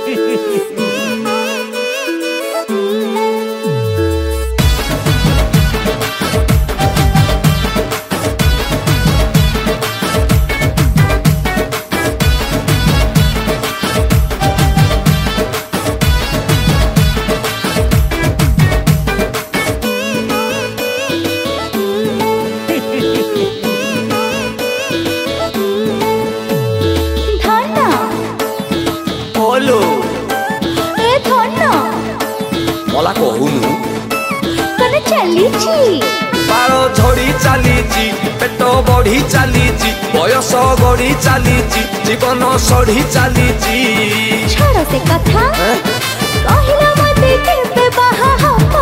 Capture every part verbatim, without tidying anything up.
मला कहूनु कने चलीची बाल झड़ी चलीची पेट बढ़ी चलीची बयस गढ़ी चलीची जीवन सढ़ी चलीची छोड़ से कथा कहिला मते केते बाहा हपा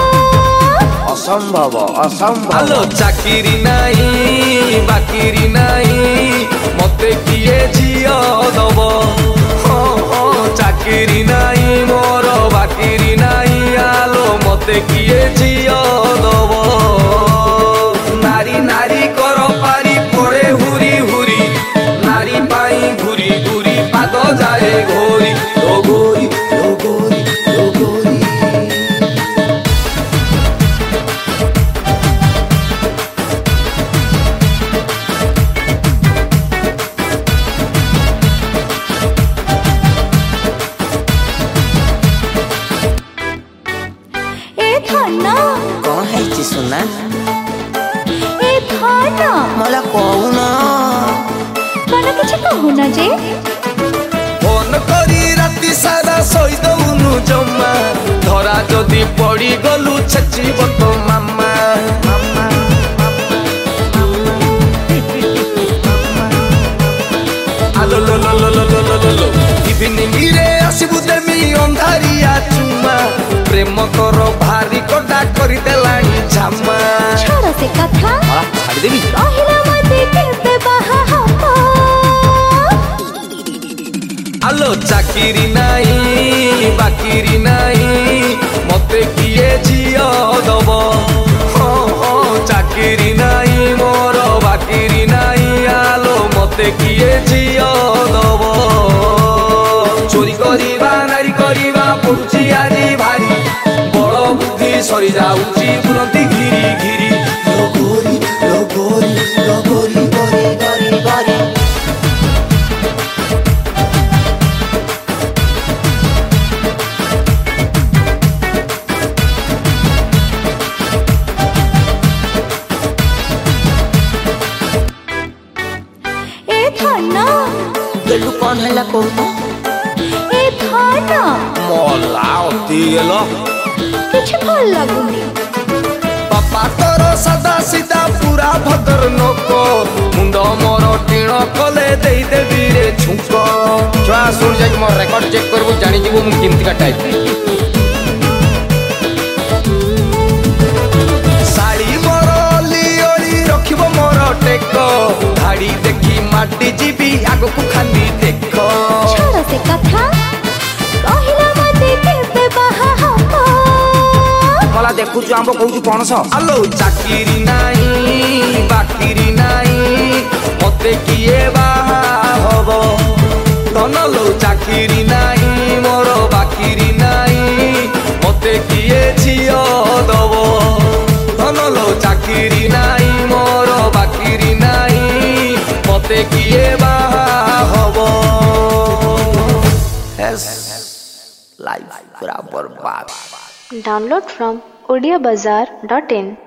असंभव असंभव आलो चाकिरी नाही बाकिरी नाही मते किए जियो दब हो हो चाकिरी नाही मोर बाकिरी नाही आलो मते किए जियो दब नारी नारी कर पारी पड़े हुरी हुरी नारी पाई घुरी घुरी पाद जाए घोरी ओ घोरी ओ घोरी ओ घोरी कौन है ची सुना ए थाना मला कहूना कने किछ कहूना जे फोन करी राती सारा सोई दउनु जम्मा धरा जदि पड़ी गलु छचिब तो मामा आलो लो लो लो लो लो लो लो इवनिंग रे आसिबु देमी अंधारिया चुमा प्रेम कर भारी कोडा करी देलानी छामा छोड़ से कथा आ छाड़ी देबी कहिला मते केते बाहा हपा आलो चाकिरी नाही बाकिरी नाही मते किए जियो दब हो हो चाकिरी नाही मोर बाकिरी नाही आलो मते किए जियो दब चोरी करिबा नारी करिबा पड़ुची आजी भारी बड़ बुद्धि सरी जाउची बुलंती घिरी घिरी लो गोरी लो गोरी लो गोरी गोरी गोरी गोरी ए थाना गेलु कौन है ला कहूना ए थाना मला अति गेलो किछ भल लागुनी बापा तोर सदा सीधा पूरा भद्र नको मुंड मोर टीण कले देई देबी रे छुंक छुआ सुन जाई मोर रेकॉर्ड चेक करबु जानि जीवु मु केमति का टाइप साड़ी मोर लियोली रखिबो मोर टेक धाड़ी देखी माटी जीबी आगो को खाली देख छोड़ से कथा कहिला मते केते बाहा हपा मला देखु जो आंबो कहू पणस आलो चाकिरी नाही बाकिरी नाही मते किए बाहा हबो धन लो चाकिरी नाही मोर बाकिरी नाही मते किए जियो दब धन लो चाकिरी नाही मोर बाकिरी नाही मते किए बाहा हबो एस लाइफ पूरा बर्बाद Download from odia bazaar dot in